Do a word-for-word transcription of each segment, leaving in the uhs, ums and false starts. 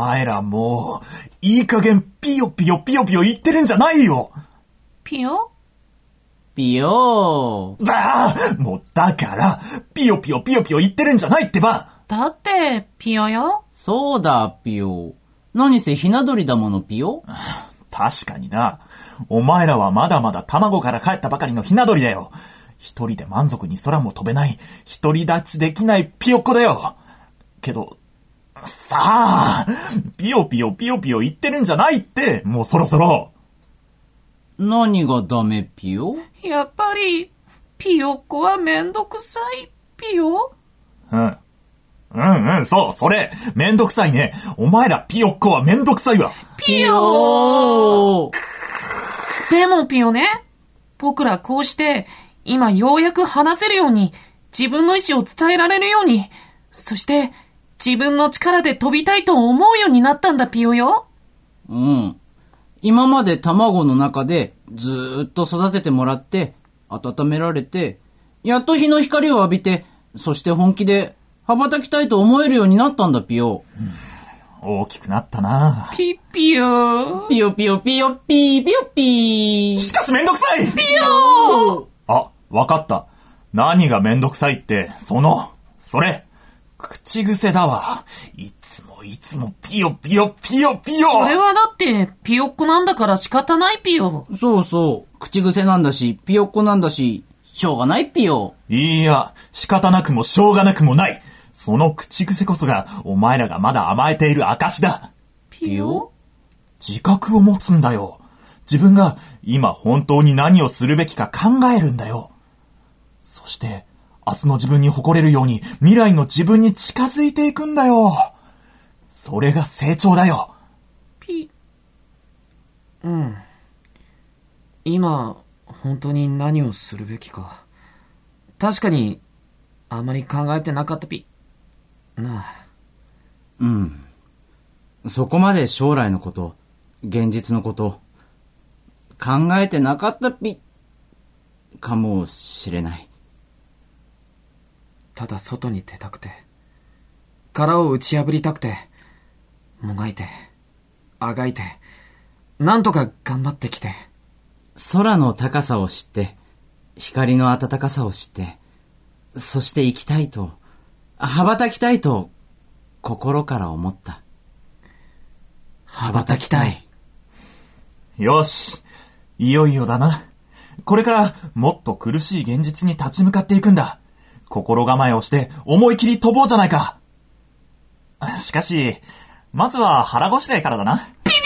前らもう、いい加減ピヨピヨピヨピヨ言ってるんじゃないよ。 ピヨピヨー。 だーもうだから、ピヨピヨピヨピヨ言ってるんじゃないってば。 だって、ピヨよ。 そうだ、ピヨ。何せひな鳥だもの、ピヨ。 確かにな。お前らはまだまだ卵から帰ったばかりのひな鳥だよ。一人で満足に空も飛べない、独り立ちできないピヨッコだよ。けど、さあ、ピヨピヨピヨピヨ言ってるんじゃないって、もうそろそろ。 何がダメ、ピヨ？ やっぱり、ピヨっ子はめんどくさい、ピヨ。 うん。うんうん、そう、それ、めんどくさいね。お前らピヨっ子はめんどくさいわ。 ピヨー。でもピヨね、僕らこうして、今ようやく話せるように、自分の意思を伝えられるように、そして、自分の力で飛びたいと思うようになったんだ、ピヨよ。 うん。今まで卵の中でずーっと育ててもらって、温められて、やっと日の光を浴びて、そして本気で羽ばたきたいと思えるようになったんだ、ピヨ。 うん、大きくなったな。 ピピヨピヨピヨピヨピーピヨピー。 しかしめんどくさい。 ピヨあ、わかった。何がめんどくさいって、その、それ、口癖だわ。いつもいつもピヨピヨピヨピヨ。 それはだって、ピヨっ子なんだから仕方ないピヨ。 そうそう。口癖なんだし、ピヨっ子なんだし、しょうがないピヨ。 いや、仕方なくもしょうがなくもない。その口癖こそが、お前らがまだ甘えている証だ。 ピヨ？ 自覚を持つんだよ。自分が今本当に何をするべきか考えるんだよ。そして、明日の自分に誇れるように未来の自分に近づいていくんだよ。それが成長だよ。 ピ、うん。今、本当に何をするべきか。確かに、あまり考えてなかったピ。なあ。 うん。そこまで将来のこと、現実のこと、考えてなかったピ、かもしれない。 ただ外に出たくて、殻を打ち破りたくて、もがいて、あがいて、なんとか頑張ってきて。 空の高さを知って、光の暖かさを知って、そして生きたいと、羽ばたきたいと、心から思った。羽ばたきたい。 よし、いよいよだな。これからもっと苦しい現実に立ち向かっていくんだ。心構えをして思い切り飛ぼうじゃないか。しかし、まずは腹ごしらえからだな。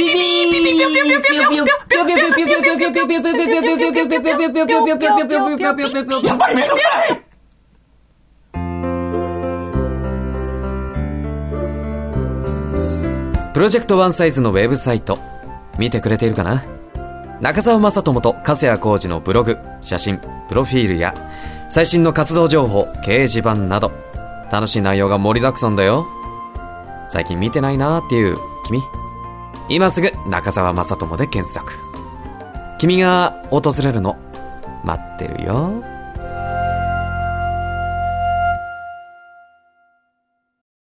やっぱりめんどくさい。 プロジェクトワンサイズのウェブサイト見てくれているかな。中澤正智と粕谷浩二のブログ、写真、プロフィールや最新の活動情報、掲示板など楽しい内容が盛りだくさんだよ。最近見てないなーっていう君、今すぐ中澤正智で検索。君が訪れるの待ってるよ。